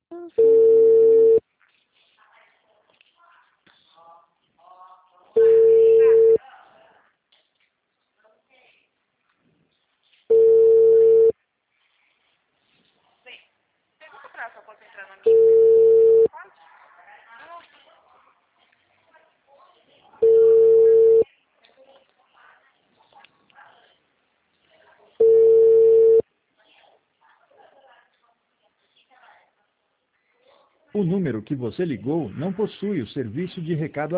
O número que você ligou não possui o serviço de recado